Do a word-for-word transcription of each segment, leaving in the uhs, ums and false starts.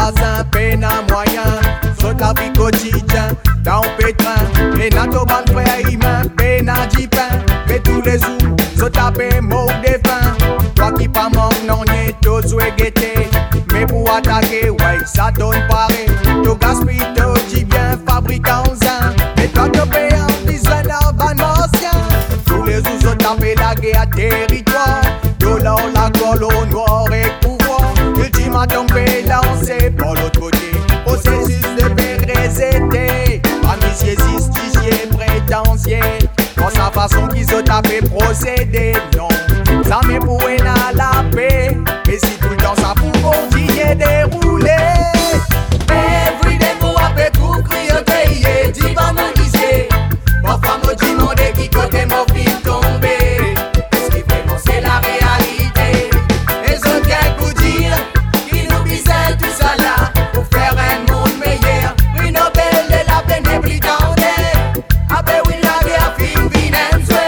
voisins, peine à moyen. Saute la vie quotidien, dans le pétrin. Et nato ban frère humain, peine à dix pain. Mais tous les jours, saute la paix, mort des fins. Toi qui pas manque, non, n'y tout souhait guetter. Mais pour attaquer, ouais, ça donne pareil. Tu gaspilles, tu bien fabricant zin. Et toi, tu payes un designer, ban martien. Tous les jours, saute la paix, la guerre, territoire. De là, la colonne noire et pouvoir. Ultimatum, paix lancé par l'autre côté. Processus de paix résété. Amitié, justicier, prétentiel. Dans sa façon qu'ils ont tapé procédé, non. Ça m'est pour à la paix. Et si tout le temps ça pour continuer dérouler. Every day pour appeler tout crier payer. Dis pas nous lycée. Parfois me demander qui côté mon fil tombé. Est-ce que vraiment c'est la réalité? Et je viens vous dire qu'ils nous bisaient tout ça là. Pour faire un monde meilleur. Prix Nobel de la paix n'est plus tendue. Après oui la guerre fin finançée.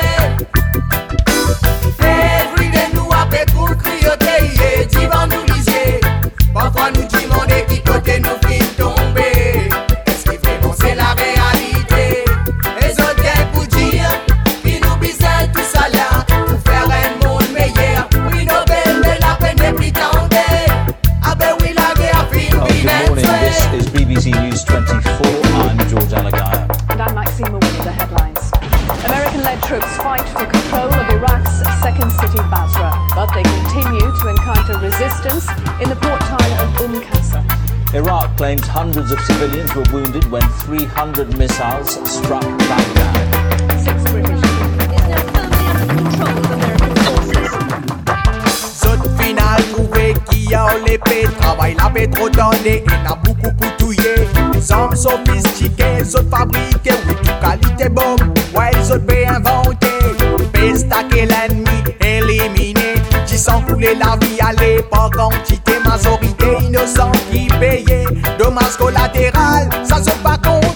Parfois nous demandons qui côté nous films tomber. Est-ce que vraiment c'est la réalité? Les autres viennent pour dire qu'ils nous bisaient tout ça là. Pour faire un monde meilleur. Prix Nobel de la paix n'est plus tendue. Ah ben oui la guerre film Good morning, this is B B C News twenty-four. I'm George Alagaya. And I'm Maxine Mooney, the headlines. American-led troops fight for control of Iraq's second city, Basra, but they continue to encounter resistance in the port town of Umm Qasr. Iraq claims hundreds of civilians were wounded when three hundred missiles struck Baghdad. Six British troops is now firmly under control of American forces. Saute final trouvé qui a l'épée. Travaille la paix trop donnée et n'a beaucoup pour touiller. Sans sophistiqués, saute fabriqués, oui, tout qualité bombe. Ouais, ils autres paix inventés. Paix stacker l'ennemi, éliminé. Qui s'en couler la vie, aller par quantité. Majorité innocente qui payait. Dommage collatéral, ça se pas con.